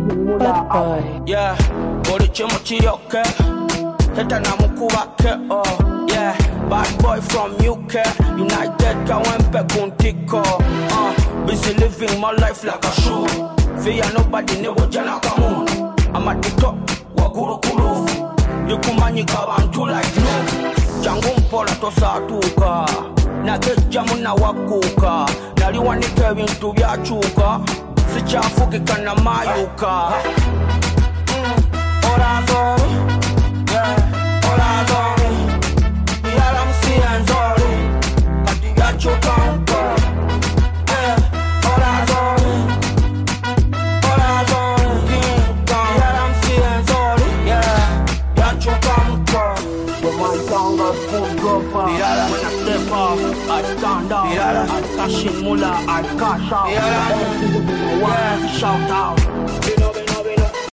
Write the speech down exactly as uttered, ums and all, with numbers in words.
Bad boy. Yeah, body chimuchi yoke. Heta na mukubake, oh yeah. Bad boy from U K, United kawempe kuntiko. Uh, busy living my life like a show. Fear nobody never jana kamun. I'm at the top, wakuru kuru. Yukumanyi kabantu like no. Jangu mpola tosa tuka. Nageja muna wakuka. Naliwanike bintu byachuka. Sichafuki kana mayuka. Ora zori, yeah. Ora zori, yala msiya nzori. Kati yachuka mko, yeah. Ora zori, ora zori, yala msiya nzori, yeah. Yachuka mko. Tonga full gopher. When I step off, I stand up. I cash in mula, I cash out. Yeah. Shout out.